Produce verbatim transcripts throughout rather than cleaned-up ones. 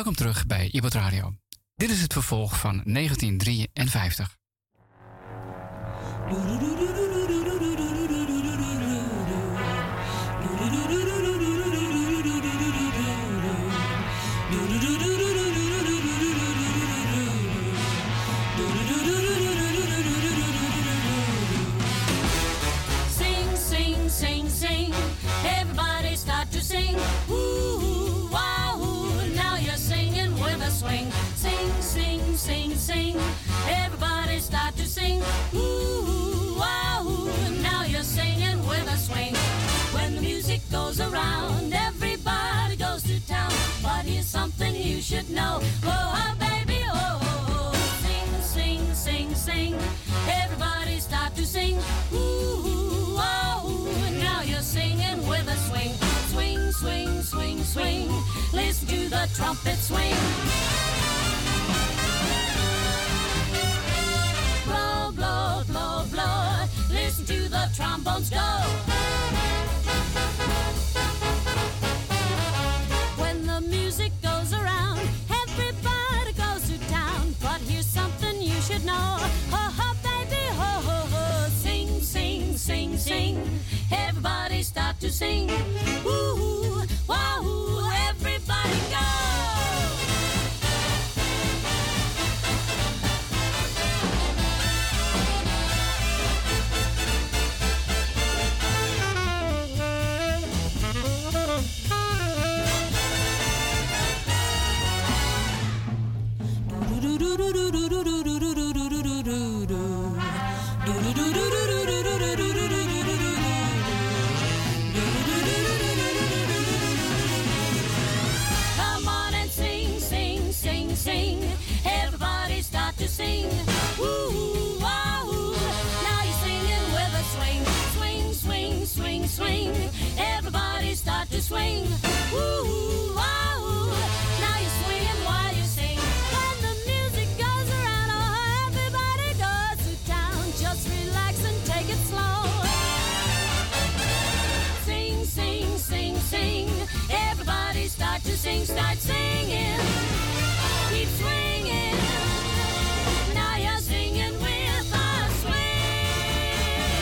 Welkom terug bij Ibotta Radio. Dit is het vervolg van negentien drieënvijftig. Sing, sing, sing, sing. Everybody start to sing. Ooh, wow, now you're singing with a swing. Sing, sing, sing, sing. Everybody start to sing. Ooh, wow, now you're singing with a swing. When the music goes around, everybody goes to town. But here's something you should know. Oh, oh baby, oh, oh, oh. Sing, sing, sing, sing. Everybody start to sing. Ooh, wow, now you're singing with a swing. Swing, swing, swing, swing. Listen to the trumpet swing. Blow, blow, blow, blow. Listen to the trombones go. When the music goes around, everybody goes to town. But here's something you should know. Ho, ho, baby, ho, ho, ho. Sing, sing, sing, sing. Everybody start to sing. Ooh, wow, everybody go. Come on and sing, sing, sing, sing. Everybody start to sing. Ooh, wow, now you're singing with a swing. Swing, swing, swing, swing. Everybody start to swing. Ooh, wow, now you're swinging while you sing. When the music goes around, oh, everybody goes to town. Just relax and take it slow. Sing, sing, sing, sing. Everybody start to sing, start singing. Keep swinging. Now you're singing with a swing.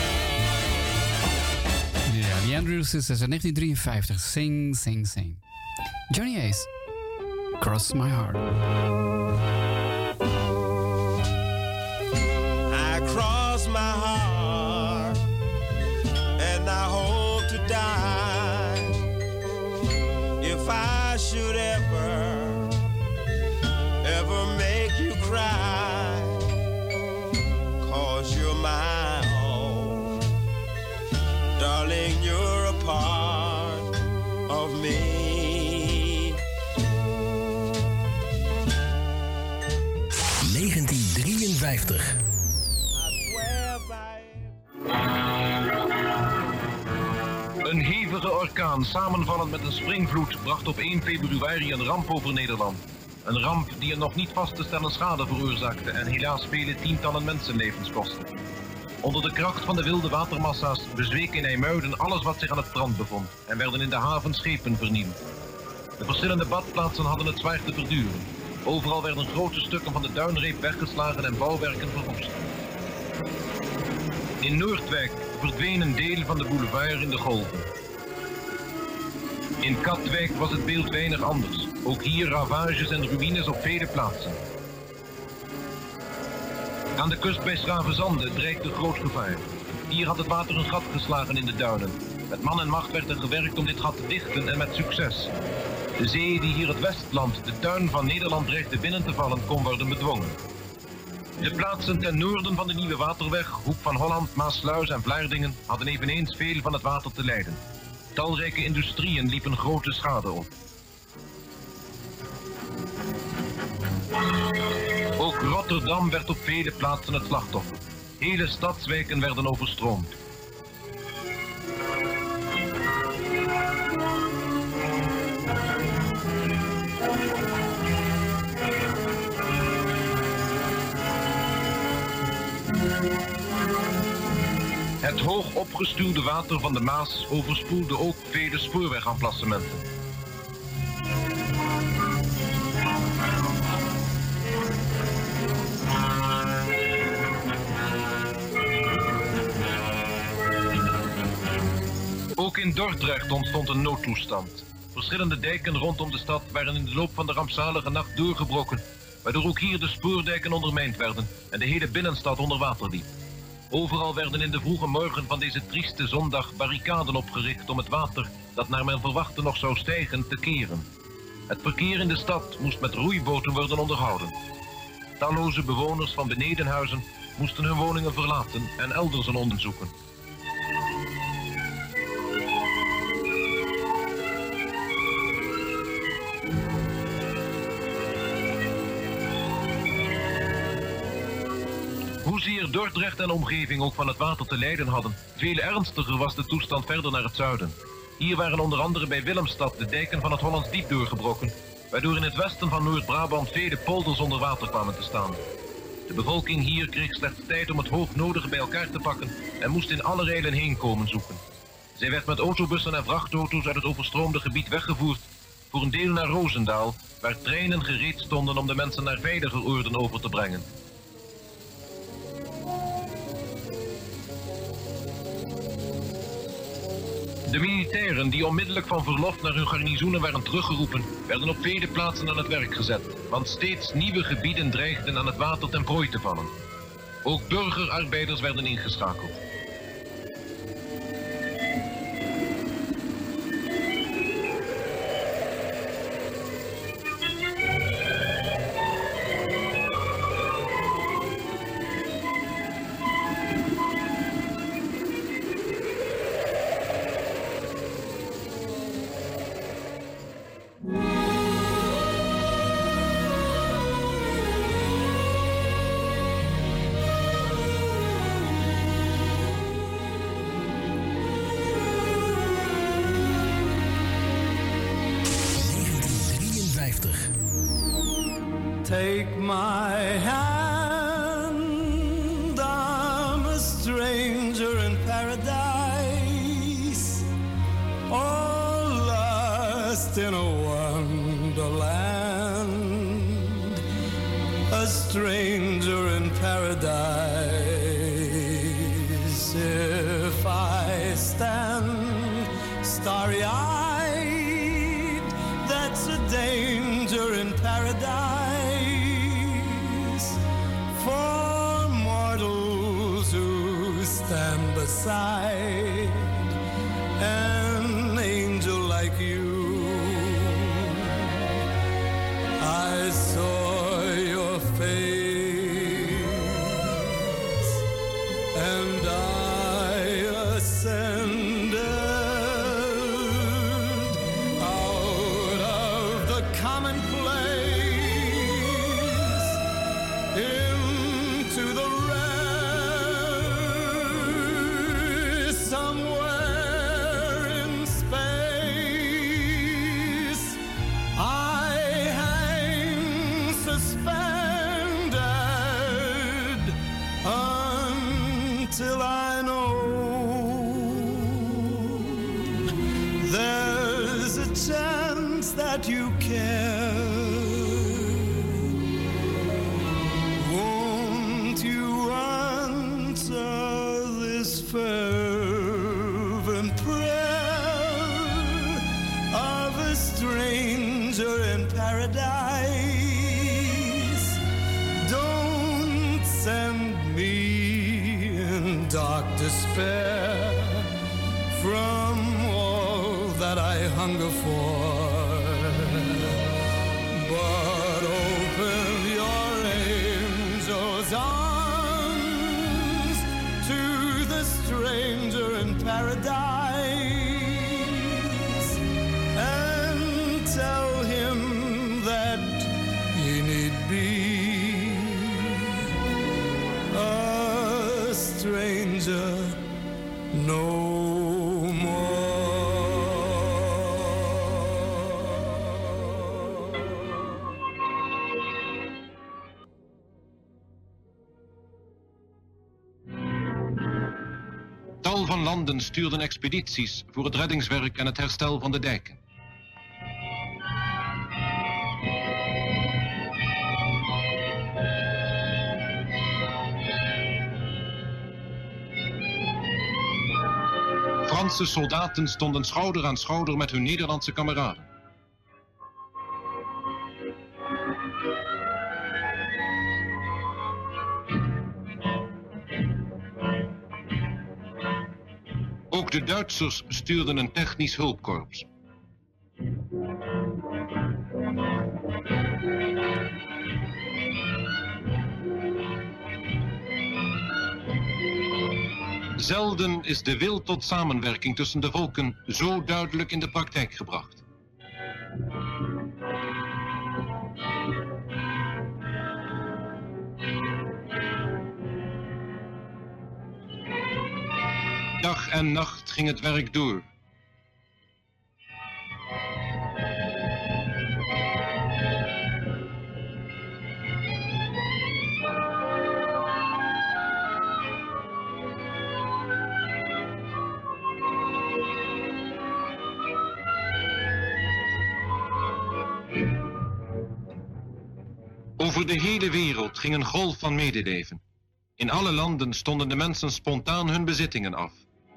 Ja, The Andrews Sisters uit negentien drieënvijftig. Sing, sing, sing. Johnny Ace. Cross My Heart. I cross my heart and I hope to die if I should ever, ever make you cry, 'cause you're my all, darling, you're a part of me. negentien drieënvijftig. Een hevige orkaan, samenvallend met een springvloed, bracht op één februari een ramp over Nederland. Een ramp die een nog niet vast te stellen schade veroorzaakte en helaas vele tientallen mensenlevens kostte. Onder de kracht van de wilde watermassa's bezweek in IJmuiden alles wat zich aan het strand bevond en werden in de haven schepen vernield. De verschillende badplaatsen hadden het zwaar te verduren. Overal werden grote stukken van de duinreep weggeslagen en bouwwerken verwoest. In Noordwijk verdween een deel van de boulevard in de golven. In Katwijk was het beeld weinig anders. Ook hier ravages en ruïnes op vele plaatsen. Aan de kust bij Schravenzande dreigde groot gevaar. Hier had het water een gat geslagen in de duinen. Met man en macht werd er gewerkt om dit gat te dichten en met succes. De zee die hier het Westland, de tuin van Nederland, dreigde binnen te vallen, kon worden bedwongen. De plaatsen ten noorden van de Nieuwe Waterweg, Hoek van Holland, Maasluis en Vlaardingen hadden eveneens veel van het water te lijden. Talrijke industrieën liepen grote schade op. Ook Rotterdam werd op vele plaatsen het slachtoffer. Hele stadswijken werden overstroomd. Het hoog opgestuwde water van de Maas overspoelde ook vele spoorwegemplacementen. Ook in Dordrecht ontstond een noodtoestand. Verschillende dijken rondom de stad waren in de loop van de rampzalige nacht doorgebroken, waardoor ook hier de spoordijken ondermijnd werden en de hele binnenstad onder water liep. Overal werden in de vroege morgen van deze trieste zondag barricaden opgericht om het water, dat naar men verwachtte nog zou stijgen, te keren. Het verkeer in de stad moest met roeiboten worden onderhouden. Talloze bewoners van benedenhuizen moesten hun woningen verlaten en elders een onderzoeken zoeken. Hoezeer Dordrecht en omgeving ook van het water te lijden hadden, veel ernstiger was de toestand verder naar het zuiden. Hier waren onder andere bij Willemstad de dijken van het Hollands Diep doorgebroken, waardoor in het westen van Noord-Brabant vele polders onder water kwamen te staan. De bevolking hier kreeg slechts tijd om het hoognodige bij elkaar te pakken en moest in alle rijlen heen komen zoeken. Zij werd met autobussen en vrachtauto's uit het overstroomde gebied weggevoerd, voor een deel naar Roosendaal, waar treinen gereed stonden om de mensen naar veiliger oorden over te brengen. De militairen die onmiddellijk van verlof naar hun garnizoenen waren teruggeroepen, werden op vele plaatsen aan het werk gezet, want steeds nieuwe gebieden dreigden aan het water ten prooi te vallen. Ook burgerarbeiders werden ingeschakeld. Take my hand, I'm a stranger in paradise, all lost in a wonderland, a stranger in paradise. If I stand starry-eyed, that's a danger in paradise. For mortals who stand beside an angel like you, I saw your face and I ascended out of the commonplace into the rare, somewhere in space. I hang suspended until I know there's a chance that you care. Won't you answer this fervent prayer of a stranger in paradise? Don't send me in dark despair from all that I hunger for, but open your angel's arms to the stranger in paradise and tell him that he need be a stranger no Tal van landen stuurden expedities voor het reddingswerk en het herstel van de dijken. Franse soldaten stonden schouder aan schouder met hun Nederlandse kameraden. Ook de Duitsers stuurden een technisch hulpkorps. Zelden is de wil tot samenwerking tussen de volken zo duidelijk in de praktijk gebracht. Dag en nacht ging het werk door. Over de hele wereld ging een golf van medeleven. In alle landen stonden de mensen spontaan hun bezittingen af.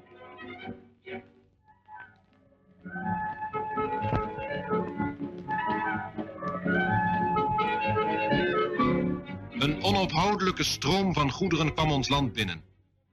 Een onophoudelijke stroom van goederen kwam ons land binnen.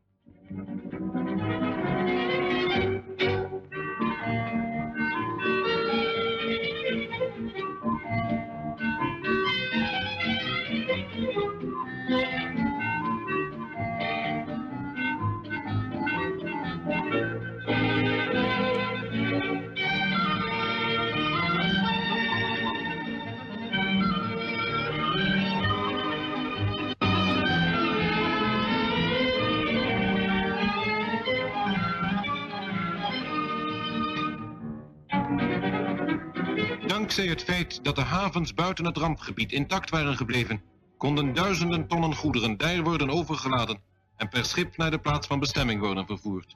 Dankzij het feit dat de havens buiten het rampgebied intact waren gebleven, konden duizenden tonnen goederen daar worden overgeladen en per schip naar de plaats van bestemming worden vervoerd.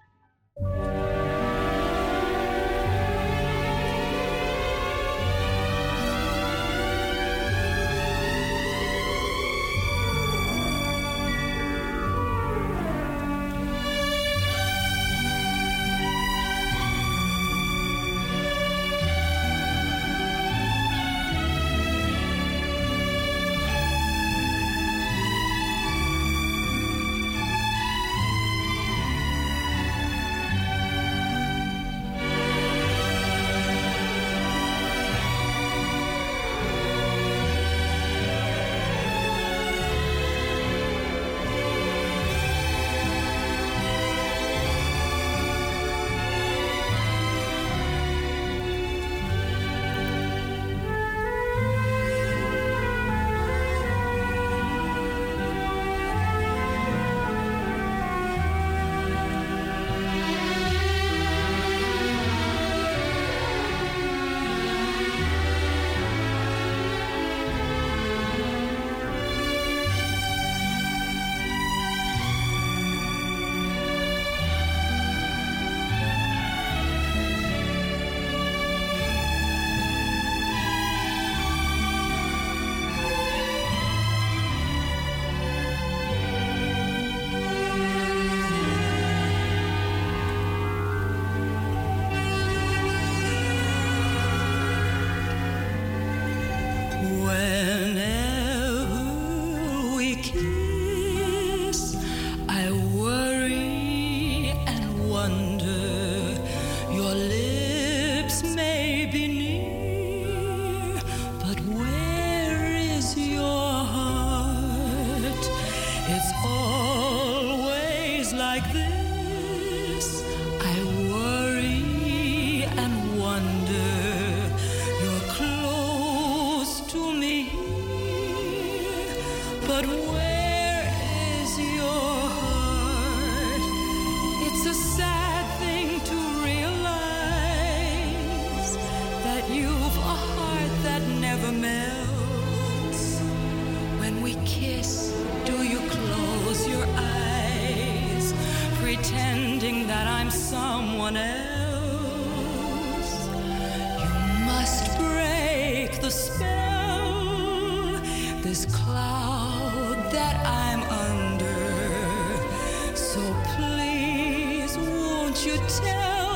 You tell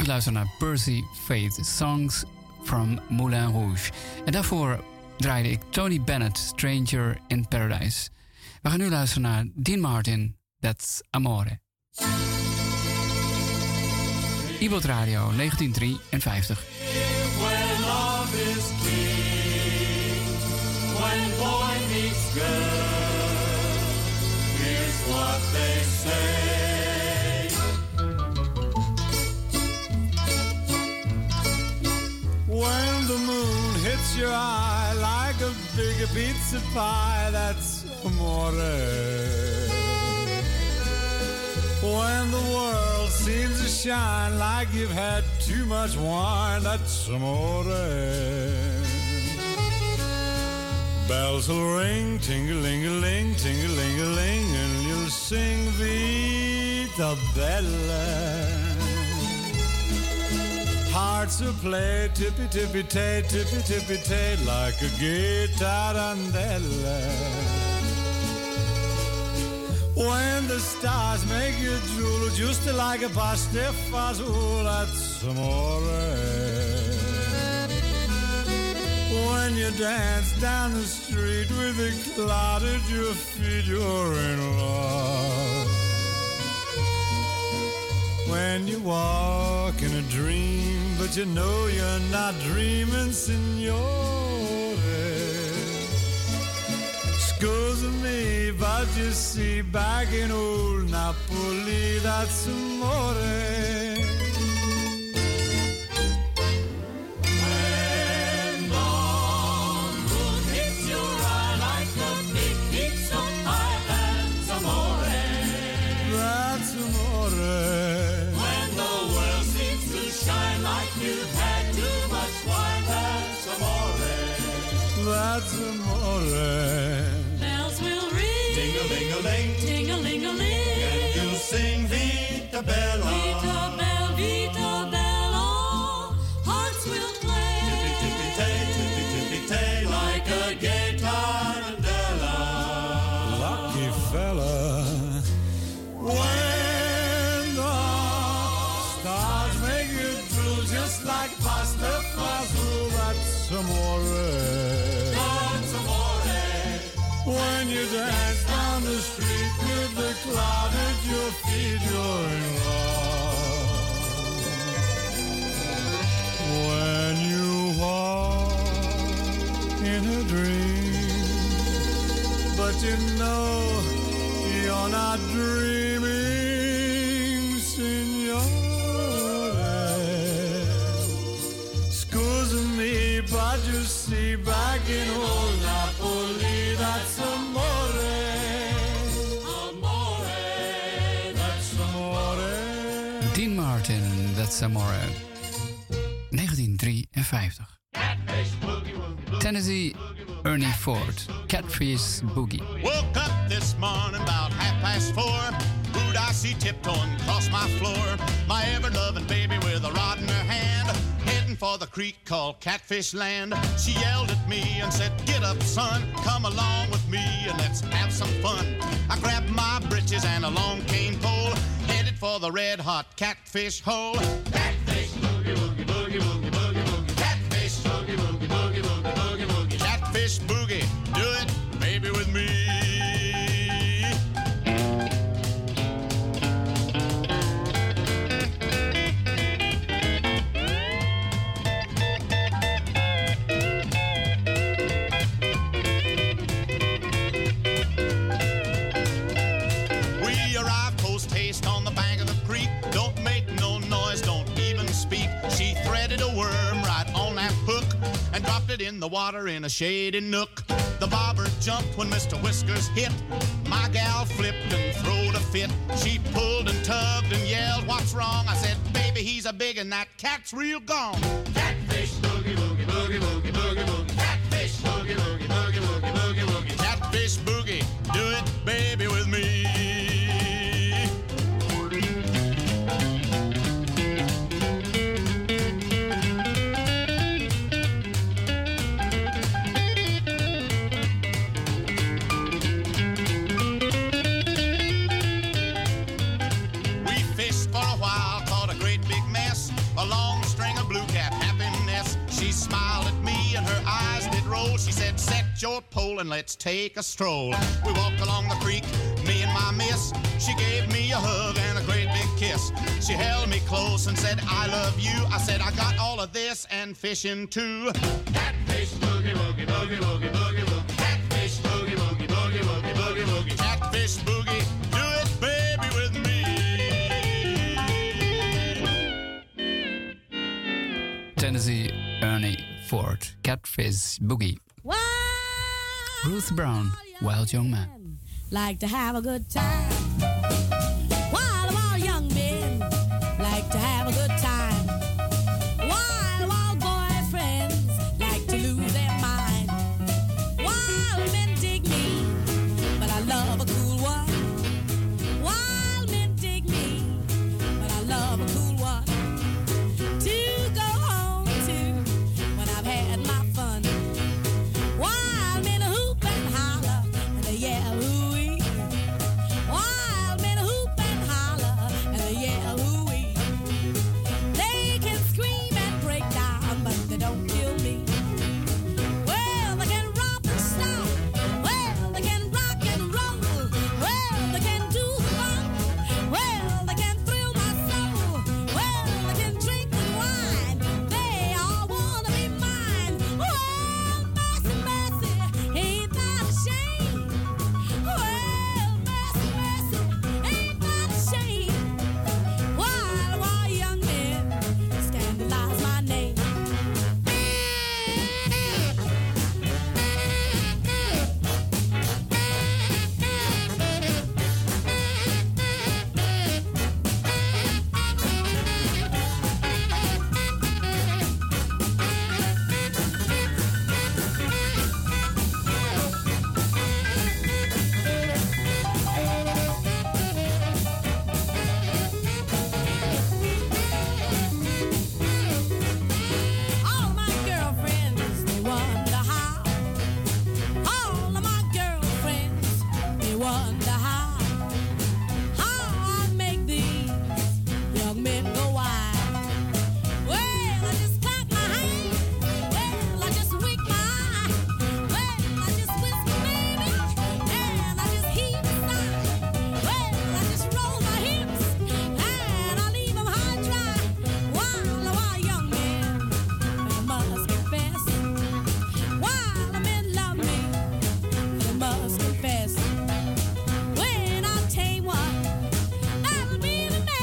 luisteren naar Percy Faith, Songs from Moulin Rouge. En daarvoor draaide ik Tony Bennett, Stranger in Paradise. We gaan nu luisteren naar Dean Martin, That's Amore. Ibot Radio, negentien drieënvijftig. When love is king, when boy meets girl, here's what they say. When the moon hits your eye like a big pizza pie, that's amore. When the world seems to shine like you've had too much wine, that's amore. Bells will ring, ting-a-ling-a-ling, ting-a-ling-a-ling, and you'll sing Vita Bella. Hearts will play tippy-tippy-tay, tippy-tippy-tay, like a gay tarantella. When the stars make you drool, just like a pasta fazool, that's amore. When you dance down the street with a cloud at your feet, you're in love. When you walk in a dream, but you know you're not dreaming, signore. Scusa me, but you see, back in old Napoli, that's amore. When the moon hits your eye like a big pizza pie, that's amore. That's amore. When the world seems to shine like you've had too much wine, that's amore. That's amore. Ting-a-ling-a-ling, ting-a-ling-a-ling, and you'll sing Vita Bella. Vita Bella, Vita Bella, hearts will play. Tippy-tippy-tay, tippy-tippy-tay, like a gay tarantella. Lucky fella, when the stars make you drool, just like pasta fazool, that's amore. That's amore. When you dance down the street with the cloud at your feet, you're in love. When you walk in a dream, but you know you're not dreaming, signore. Scusa me, but you see, back in old Napoli, that's amore. Dean Martin, That's Amore. negentien drieënvijftig. Tennessee, Ernie Ford, Catfish Boogie. Woke up this morning about half past four. Who'd I see tiptoeing across my floor? My ever-loving baby with a rod in her hand, heading for the creek called Catfish Land. She yelled at me and said, "Get up, son, come along with me and let's have some fun." I grabbed my britches and a long cane pole, headed for the red-hot catfish hole. Catfish boogie, boogie, boogie, boogie, boogie, boogie. Catfish boogie, boogie, boogie, boogie, boogie, boogie. Catfish boogie, do it, baby, with me. On the bank of the creek, don't make no noise, don't even speak. She threaded a worm right on that hook and dropped it in the water in a shady nook. The bobber jumped when Mister Whiskers hit. My gal flipped and throwed a fit. She pulled and tugged and yelled, "What's wrong?" I said, "Baby, he's a big and that cat's real gone." Catfish boogie, boogie, boogie, boogie, boogie, boogie. Catfish boogie, boogie, boogie, boogie, boogie, boogie. Catfish boogie, do it, baby, with me. She said, set your pole and let's take a stroll. We walked along the creek, me and my miss. She gave me a hug and a great big kiss. She held me close and said, I love you. I said, I got all of this and fishing too. Catfish, boogie, woogie, boogie, woogie, boogie, woogie. Catfish, boogie, woogie, boogie, woogie, boogie, woogie. Catfish, boogie, do it, baby, with me. Tennessee Ernie Ford, Catfish Boogie. Wow. Ruth Brown, Wild Young Man. Like to have a good time. Wild, wild young men like to have a good time. Wild, wild boyfriends like to lose their mind. Wild men dig me, but I love a cool one. Wild men dig me, but I love a cool one. To go home to when I've had my fun. Wild men hoop and holler and they yell hooey. Wild men hoop and holler and they yell hooey. They can scream and break down, but they don't kill me. Well, they can romp and stomp. Well, they can rock and roll. Well, they can do the bump. Well, they can thrill my soul. Well, they can drink and wine. They all wanna be mine. Well, mercy, mercy, ain't that a shame? Well, mercy, mercy, ain't that a shame? Wild, wild young men scandalize my name. All my girlfriends, they wonder how. All of my girlfriends, they wonder how. How I make these young men go wild. Well, I just clap my hand. Well, I just wink my eye. Well, I just whisper, baby. And I just heave a sigh. Well, I just roll my hips. And I leave them high and dry. While, while young men, I must confess. While the men love me, I must confess. When I tame one, that'll be the best.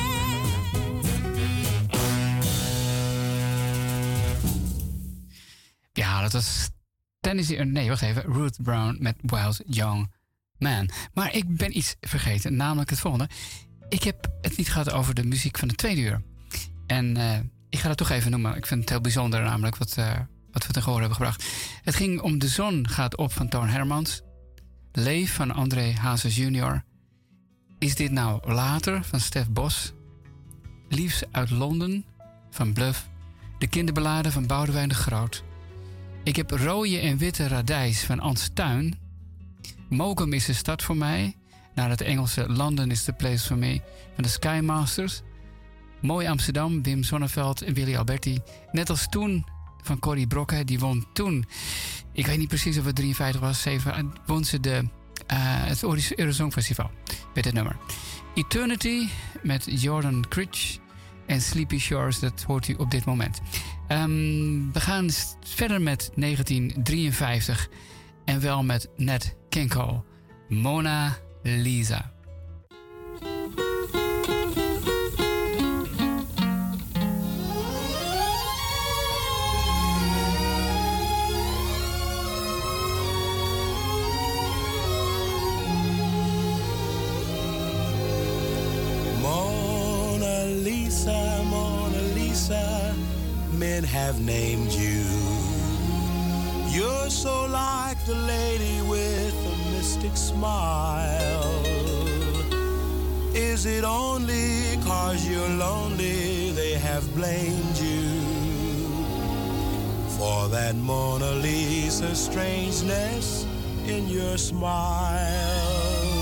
Ja, dat was Tennessee... Nee, wacht even. Ruth Brown met Wild Young Man. Maar ik ben iets vergeten, namelijk het volgende. Ik heb het niet gehad over de muziek van de tweede uur. En uh, ik ga dat toch even noemen. Ik vind het heel bijzonder namelijk wat, uh, wat we ten gehoor hebben gebracht. Het ging om De Zon gaat op van Toon Hermans. Leef van André Hazes junior Is dit nou later van Stef Bos? Liefs uit Londen van Bluff. De kinderballade van Boudewijn de Groot. Ik heb rode en witte radijs van Ans Tuin. Mokum is de stad voor mij. Naar het Engelse London is the place for me van de Skymasters. Mooi Amsterdam, Wim Sonneveld en Willy Alberti. Net als toen van Corrie Brokke, die won toen. Ik weet niet precies of het drieënvijftig was, zeven, won ze de, uh, het Eurosong Festival met dit nummer. Eternity met Jordan Critch en Sleepy Shores, dat hoort u op dit moment. Um, we gaan verder met negentien drieënvijftig en wel met Nat King Cole, Mona Lisa. Mona Lisa, Mona Lisa, men have named you. You're so like the lady with a mystic smile. Is it only 'cause you're lonely they have blamed you for that Mona Lisa strangeness in your smile?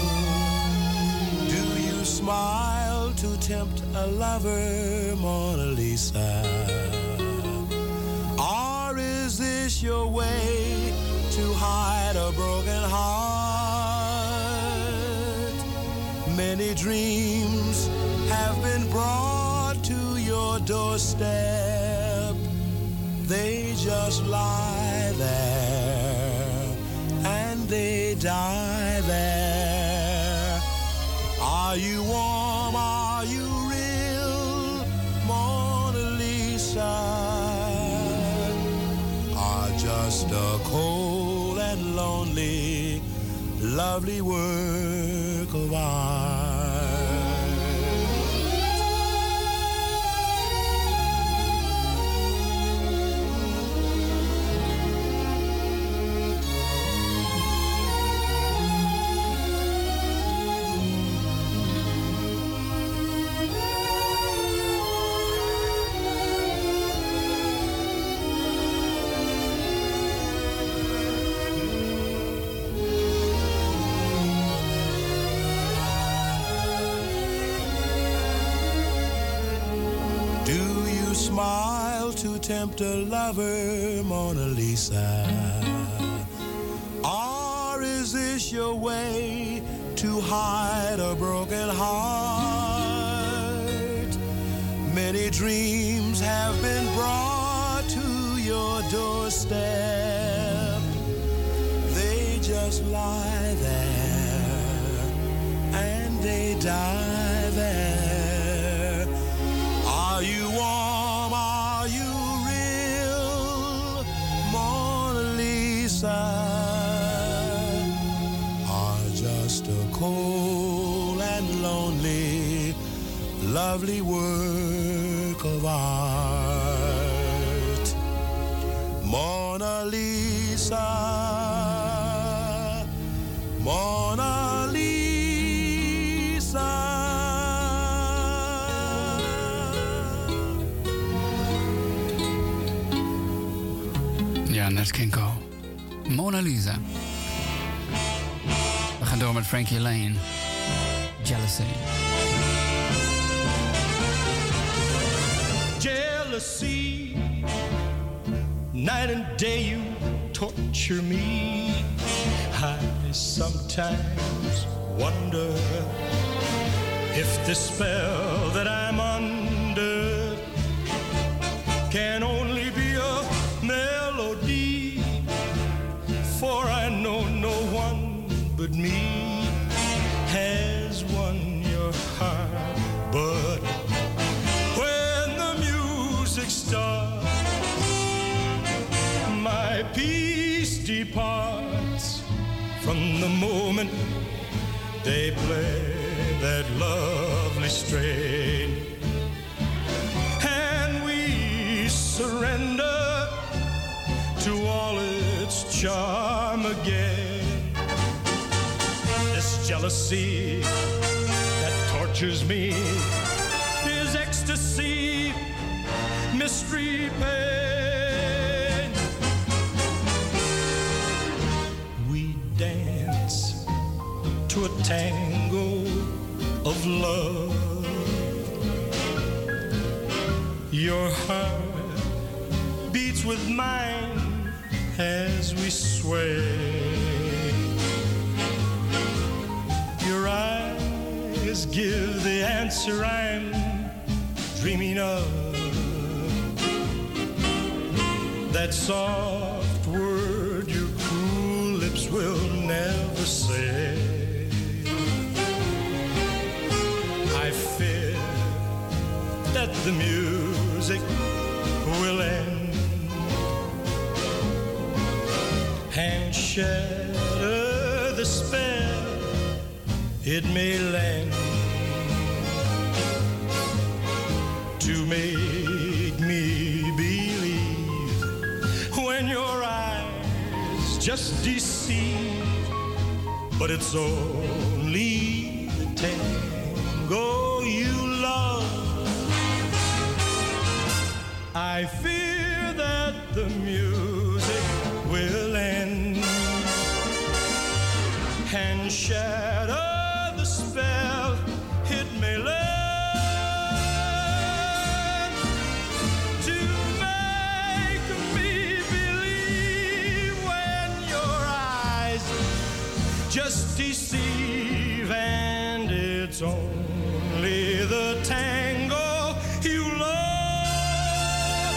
Do you smile to tempt a lover, Mona Lisa? Or is this this your way to hide a broken heart? Many dreams have been brought to your doorstep. They just lie there and they die there. Are you warm? Are you real, Mona Lisa? Or just a cold and lonely, lovely work of art? Smile to tempt a lover, Mona Lisa? Or is this your way to hide a broken heart? Many dreams have been brought to your doorstep. They just lie there and they die there. Are you warm? Are just a cold and lonely, lovely work of art. Mona Lisa, Mona Lisa. Ja, Nat King Cole. Mona Lisa. We gaan door met Frankie Lane. Jealousy. Jealousy. Night and day you torture me. I sometimes wonder if the spell that I'm under can only be a melody. For I know no one but me has won your heart. But when the music starts, my peace departs. From the moment they play that lovely strain, and we surrender to all its charm again. This jealousy that tortures me is ecstasy, mystery, pain. We dance to a tango of love. Your heart beats with mine as we sway. Your eyes give the answer I'm dreaming of. That soft word your cruel lips will never say. I fear that the music will end and shatter the spell it may lend to make me believe when your eyes just deceive. But it's only the tango you love. I fear that the music will end and shatter the spell it may lend to make me believe only the tango you love.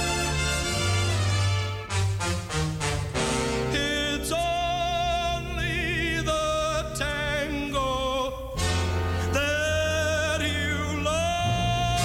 It's only the tango that you love.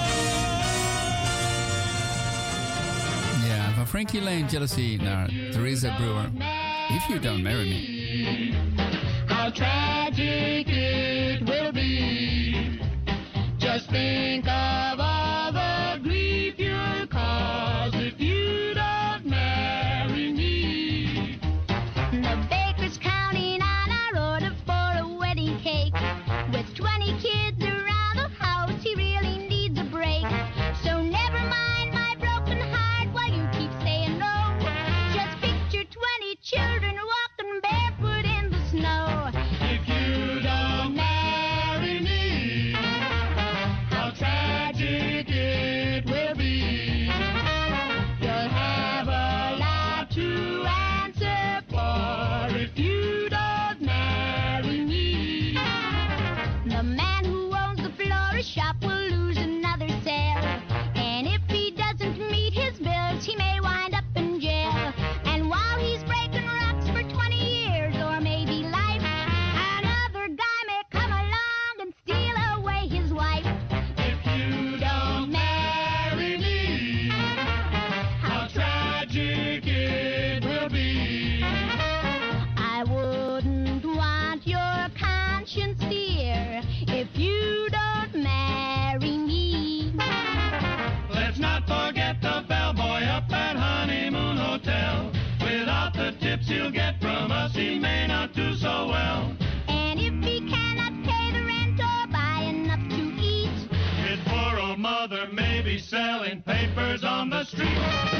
Ja, van Frankie Lane, Jealousy, naar Teresa Brewer, If You Don't Marry Me. How tragic it will be. Just think of all the grief you'll cause if you don't marry me. The baker's counting on our order for a wedding cake. With twenty kids around the house, he really needs a break. So never mind my broken heart while you keep saying no. Just picture twenty children walking barefoot in the snow. If you don't marry me, how tragic it will be. You'll have a lot to answer for if you don't marry me. The man who owns the florist shop will lose another sale. And if he doesn't meet his bills, he may wind up in jail. And while he's breaking rocks for twenty years or maybe life, another guy may come along and steal away his wife. If you don't marry me, how tragic it will be. I wouldn't want your conscience here if you don't marry me. Let's not forget the bellboy up at Honeymoon Hotel. Without the tips he'll get from us, he may not do so well. And if he cannot pay the rent or buy enough to eat, His poor old mother may be selling papers on the street.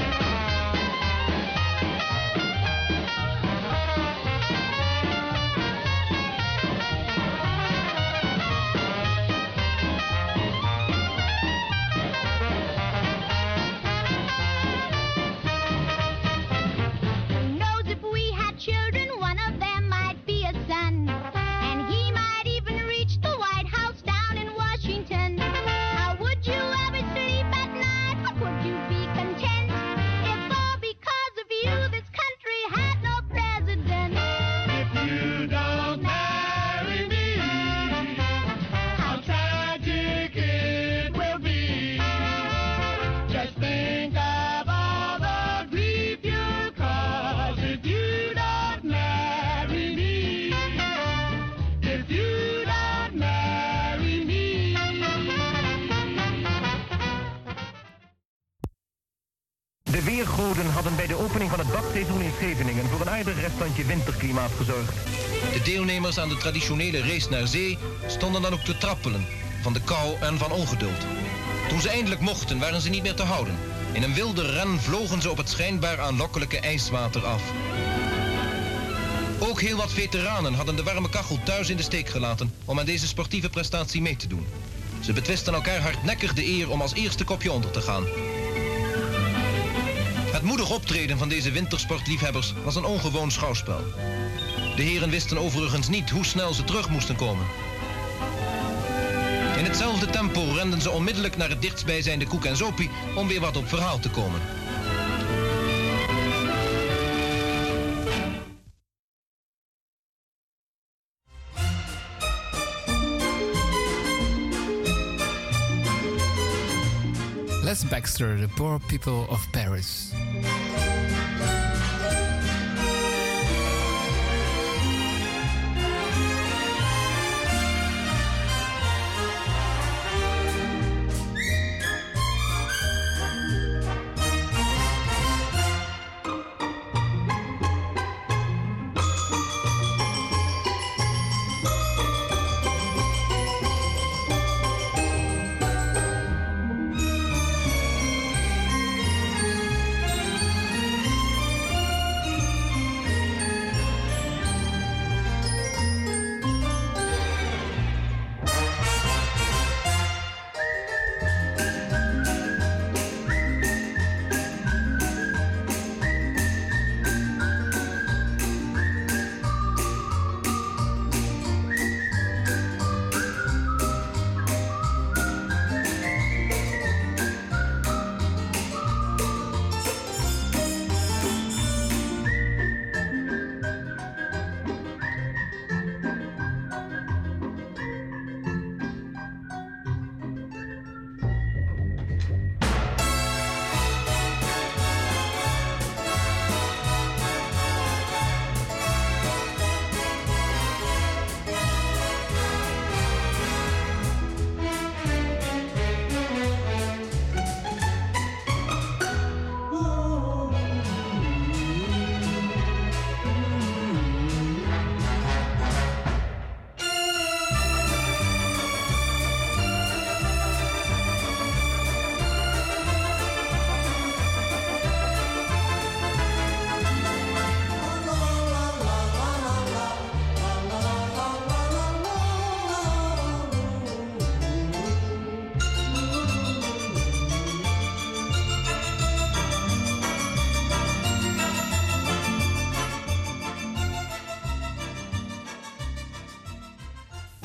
who knows if we had children, one of them might be a son. And he might even reach the White House down in Washington. How would you ever sleep at night? How could you be content if all because of you this country had no president? If you don't marry me, how tragic it will be. Just think of all the grief you'll cause if you don't marry me. If you don't marry me. De weergoden hadden bij de opening van het badseizoen in Scheveningen voor een aardig restantje winterklimaat gezorgd. De deelnemers aan de traditionele race naar zee stonden dan ook te trappelen, van de kou en van ongeduld. Toen ze eindelijk mochten, waren ze niet meer te houden. In een wilde ren vlogen ze op het schijnbaar aanlokkelijke ijswater af. Ook heel wat veteranen hadden de warme kachel thuis in de steek gelaten om aan deze sportieve prestatie mee te doen. Ze betwisten elkaar hardnekkig de eer om als eerste kopje onder te gaan. Het moedig optreden van deze wintersportliefhebbers was een ongewoon schouwspel. De heren wisten overigens niet hoe snel ze terug moesten komen. In hetzelfde tempo renden ze onmiddellijk naar het dichtstbijzijnde Koek en Zopie om weer wat op verhaal te komen. Les Baxter, The Poor People of Paris.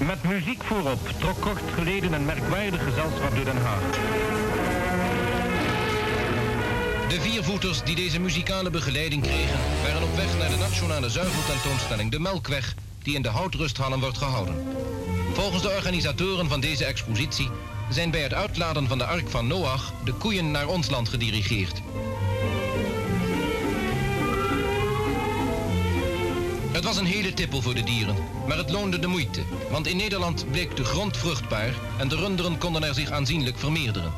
Met muziek voorop trok kort geleden een merkwaardig gezelschap door Den Haag. De viervoeters die deze muzikale begeleiding kregen, waren op weg naar de nationale zuiveltentoonstelling De Melkweg, die in de Houtrusthallen wordt gehouden. Volgens de organisatoren van deze expositie zijn bij het uitladen van de Ark van Noach de koeien naar ons land gedirigeerd. Het was een hele tippel voor de dieren, maar het loonde de moeite, want in Nederland bleek de grond vruchtbaar en de runderen konden er zich aanzienlijk vermeerderen.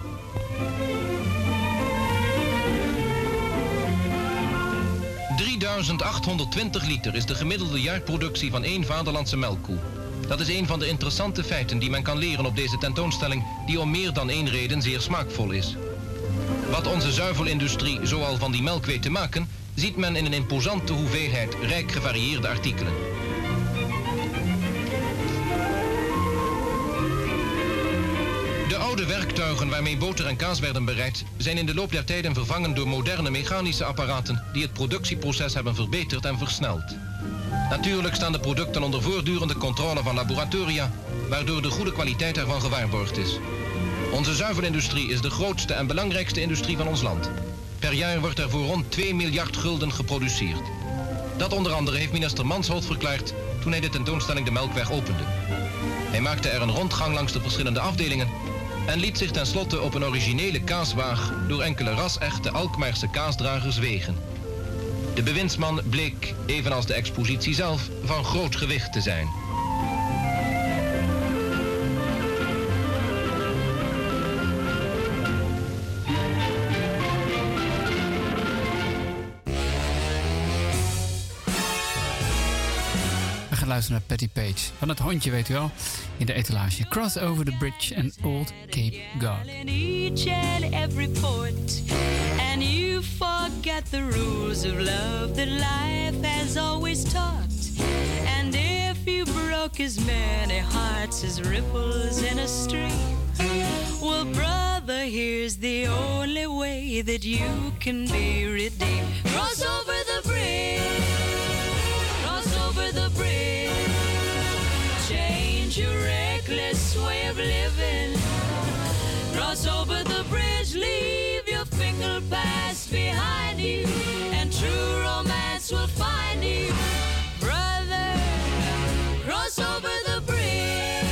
drieduizend achthonderdtwintig liter is de gemiddelde jaarproductie van één vaderlandse melkkoe. Dat is een van de interessante feiten die men kan leren op deze tentoonstelling, die om meer dan één reden zeer smaakvol is. Wat onze zuivelindustrie zoal van die melk weet te maken, ziet men in een imposante hoeveelheid rijk gevarieerde artikelen. De oude werktuigen waarmee boter en kaas werden bereid, zijn in de loop der tijden vervangen door moderne mechanische apparaten die het productieproces hebben verbeterd en versneld. Natuurlijk staan de producten onder voortdurende controle van laboratoria, waardoor de goede kwaliteit ervan gewaarborgd is. Onze zuivelindustrie is de grootste en belangrijkste industrie van ons land. Per jaar wordt er voor rond twee miljard gulden geproduceerd. Dat onder andere heeft minister Mansholt verklaard toen hij de tentoonstelling De Melkweg opende. Hij maakte er een rondgang langs de verschillende afdelingen en liet zich tenslotte op een originele kaaswaag door enkele ras-echte Alkmaarse kaasdragers wegen. De bewindsman bleek, evenals de expositie zelf, van groot gewicht te zijn. We gaan luisteren naar Patty Page. Van het hondje, weet u wel, in de etalage. Cross over the bridge and Old Cape God. In each and every port, and you forget the rules of love that life has always taught. And if you broke as many hearts as ripples in a stream, well, brother, here's the only way that you can be redeemed. Cross over the bridge, cross over the bridge, change your reckless way of living. Cross over the bridge, leave your fickle past behind you, and true romance will find you. Brother, cross over the bridge.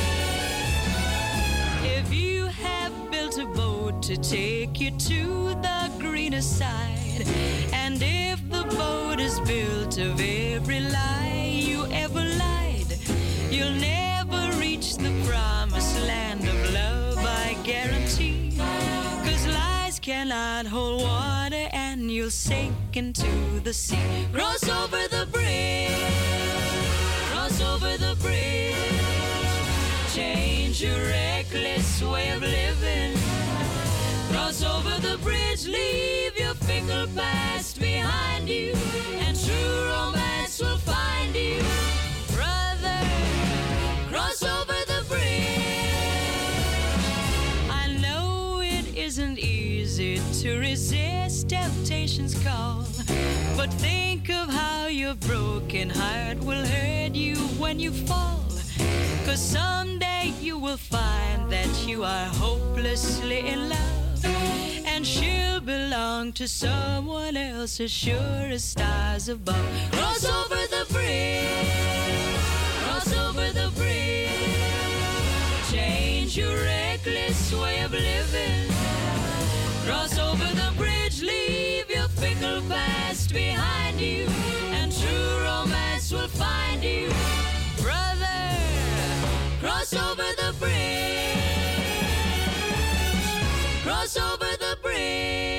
If you have built a boat to take you to the greener side, and if the boat is built of every lie you ever lied, you'll never reach the promised land of love, I guarantee. 'Cause lies cannot hold water and you'll sink into the sea. Cross over the bridge, cross over the bridge, change your reckless way of living. Cross over the bridge, leave your fickle past behind you, and true romance will find you. Brother, cross over the bridge. I know it isn't easy to resist temptation's call, but think of how your broken heart will hurt you when you fall. 'Cause someday you will find that you are hopelessly in love, and she'll belong to someone else as sure as stars above. Cross over the bridge, cross over the bridge, change your reckless way of living. Cross over the bridge, leave your fickle past behind you, and true romance will find you. Brother, cross over the bridge, cross over the bridge.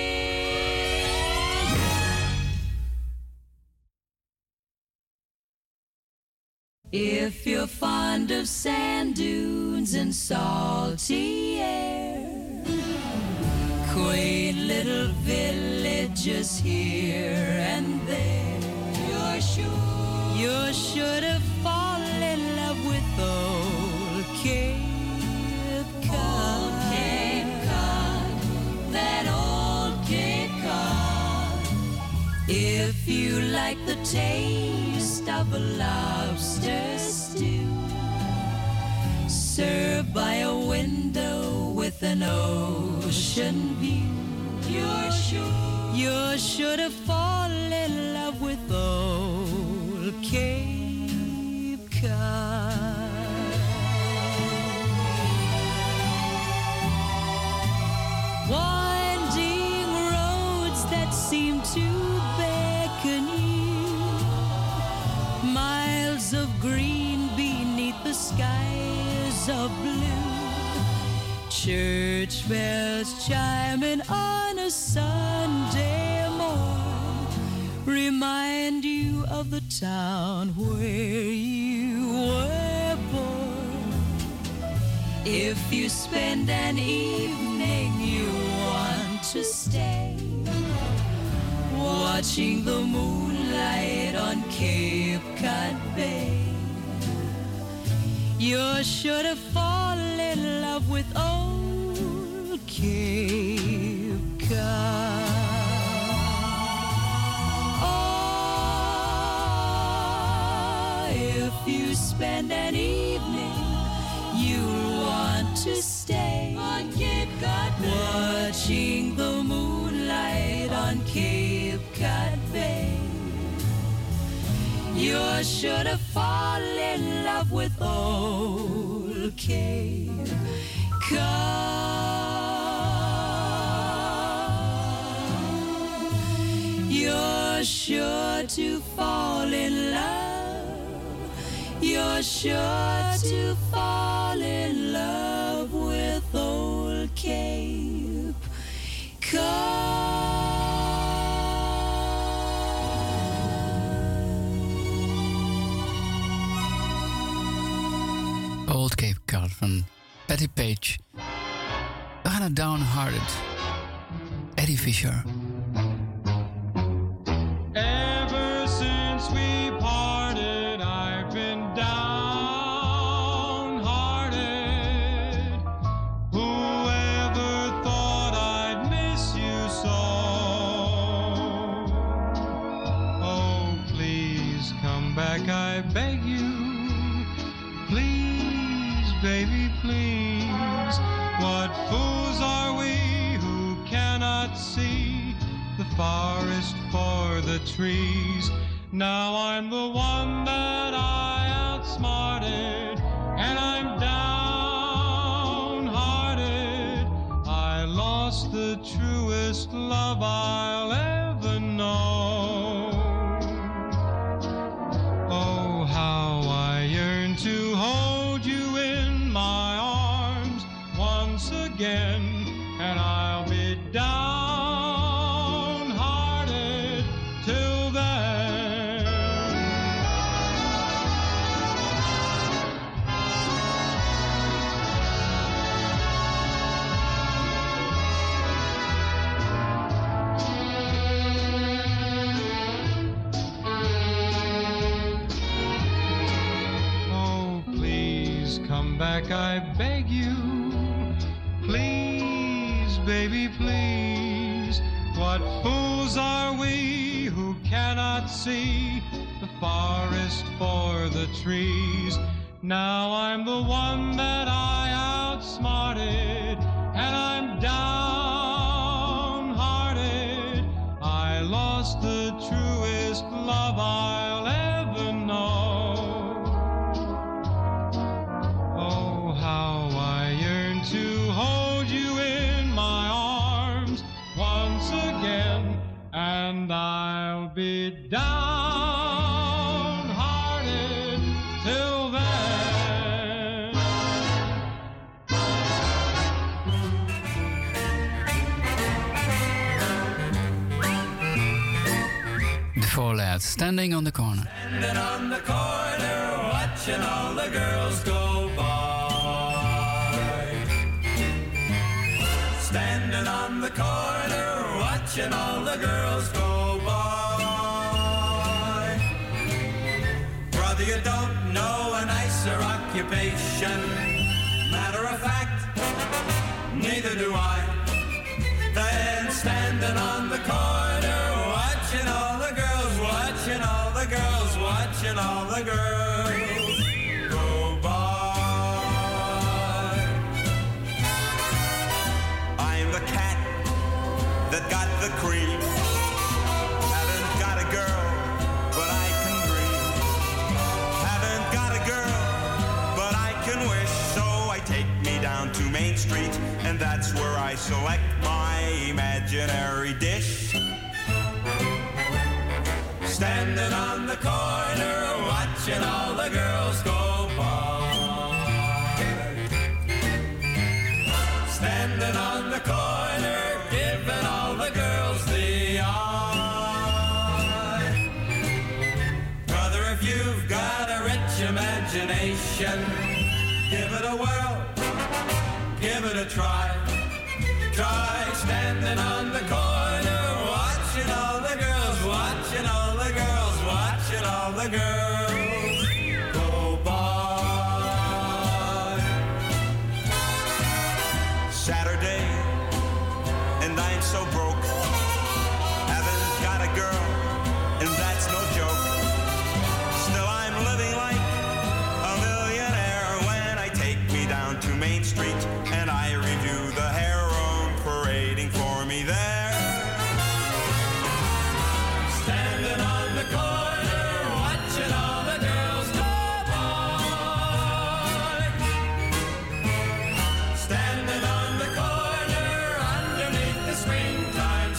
If you're fond of sand dunes and salty air, quaint little villages here and there, you're sure, you're sure to fall in love with old Cape Cod. Old Cape Cod, that old Cape Cod. If you like the taste of a lobster stew, served by a window with an ocean view. You're sure, you're sure to fall in love with old Cape Cod. Winding roads that seem to beckon you, miles of green beneath the skies of blue, church bells chiming on a Sunday morn remind you of the town where you were born. If you spend an evening you want to stay, watching the moonlight on Cape Cod Bay, you're sure to fall in love with old Cape Cod. Oh, if you spend an evening you'll want to stay on Cape Cod Bay, watching the moonlight on Cape Cod Bay, you're sure to fall in love with old Cape Cod. You're sure to fall in love. You're sure to fall in love with old Cape Cod. Old Cape Cod van Patti Page. We gaan naar Downhearted. Eddie Fisher. Ever since we parted, I've been downhearted. Whoever thought I'd miss you so? Oh, please come back, I beg you. Please, baby, please. What fools are we who cannot see the forest for the trees? Now I'm the one that I outsmarted, and I'm downhearted. I lost the truest love I'll ever know. Oh, how I yearn to hold you in my arms once again, and I'll be downhearted till then. Oh, please come back, I beg you. Please, baby, please. What fools are we who cannot see the forest for the trees? Now I'm the one that I outsmarted, and I'm downhearted. I lost the truest love I'll ever know. Oh, how I yearn to hold you in my arms once again, and I'll be downhearted till then. The Four Lads, Standing on the Corner. Standing on the corner, watching all the girls go by. Standing on the corner, watching all the girls go by. Brother, you don't know a nicer occupation. Matter of fact, neither do I. Then standing on the corner, watching all the girls, watching all the girls, watching all the girls go by. that got the cream. Haven't got a girl, but I can dream. Haven't got a girl, but I can wish. So I take me down to Main Street, and that's where I select my imaginary dish. Standing on the corner, watching all the girls go by. Standing on the corner, giving all the girls the eye. Brother, if you've got a rich imagination, give it a whirl, give it a try. Try standing on the corner, watching all the girls, watching all the girls, watching all the girls go by. Saturday, and I'm so broke. Haven't got a girl, and that's no joke. Still I'm living like a millionaire when I take me down to Main Street and I review the heroin parading for me there. Standing on the corner, watching all the girls go by. Standing on the corner, underneath the springtime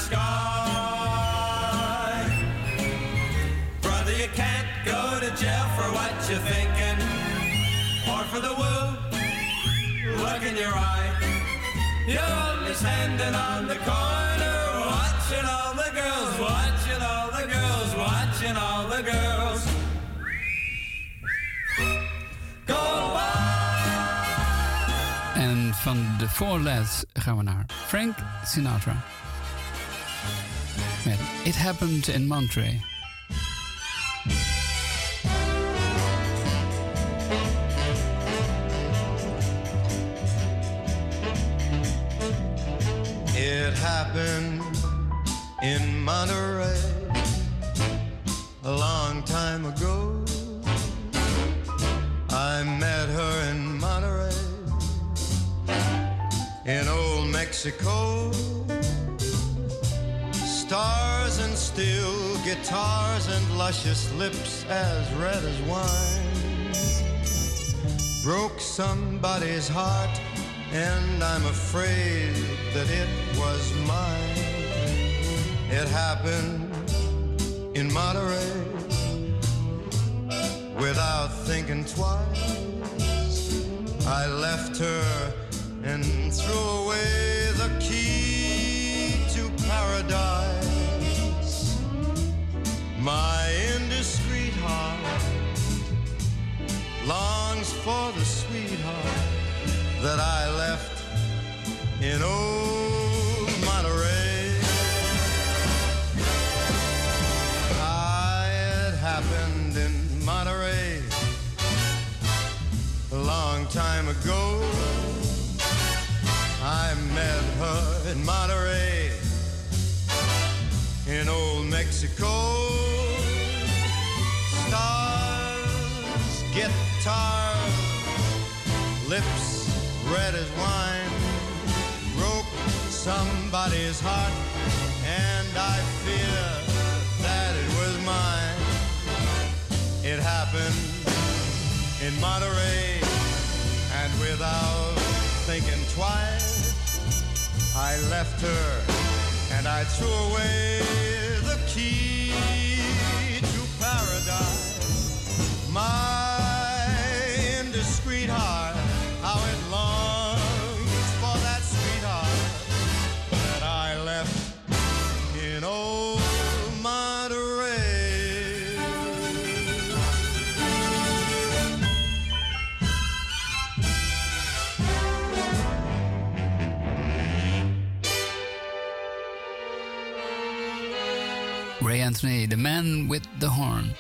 sky. Brother, you can't go to jail for what you're thinking, or for the woo look in your eye. You're only standing on the corner, watching all the girls, watching all the girls, watching all the girls go by. En van de Four Lads gaan we naar Frank Sinatra met It Happened in Monterey. It happened in Monterey a long time ago. I met her in Monterey, in old Mexico. Stars and steel guitars and luscious lips as red as wine broke somebody's heart, and I'm afraid that it was mine. It happened in Monterey without thinking twice. I left her and threw away the key to paradise. My indiscreet heart longs for the sweetheart that I left in old Monterey. Ah, it happened in Monterey a long time ago. I met her in Monterey, in old Mexico. Stars, guitars, lips red as wine broke somebody's heart, and I fear that it was mine. It happened in Monterey, and without thinking twice, I left her and I threw away the key to paradise. My indiscreet heart, how it longs for that sweetheart that I left in old Monterey. Ray Anthony, the man with the horn.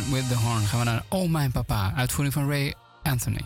with the Horn gaan we naar Oh Mijn Papa, uitvoering van Ray Anthony.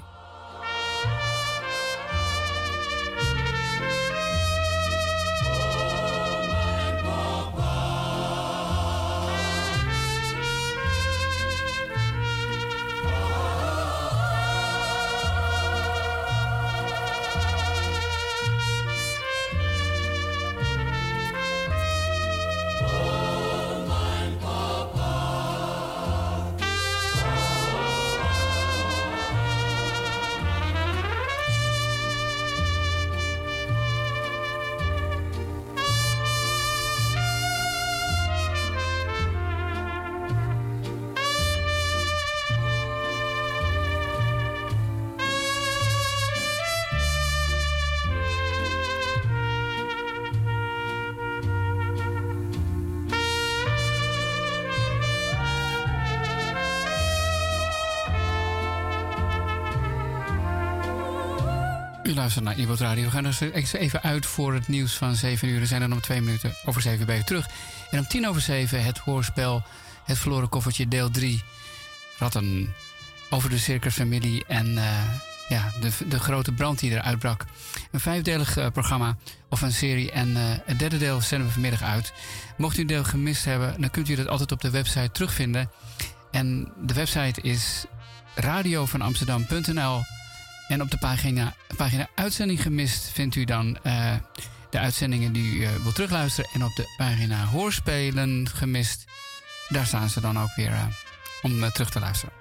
U luistert naar Ibo Radio. We gaan er even uit voor het nieuws van zeven uur. We zijn er nog twee minuten over zeven bij u terug. En om tien over zeven het hoorspel Het Verloren Koffertje deel drie. Ratten over de circusfamilie en uh, ja, de, de grote brand die er uitbrak. Een vijfdelig uh, programma of een serie. En uh, het derde deel zenden we vanmiddag uit. Mocht u een deel gemist hebben, dan kunt u dat altijd op de website terugvinden. En de website is radio van amsterdam punt n l. En op de pagina, pagina uitzending gemist vindt u dan uh, de uitzendingen die u uh, wilt terugluisteren. En op de pagina hoorspelen gemist, daar staan ze dan ook weer uh, om uh, terug te luisteren.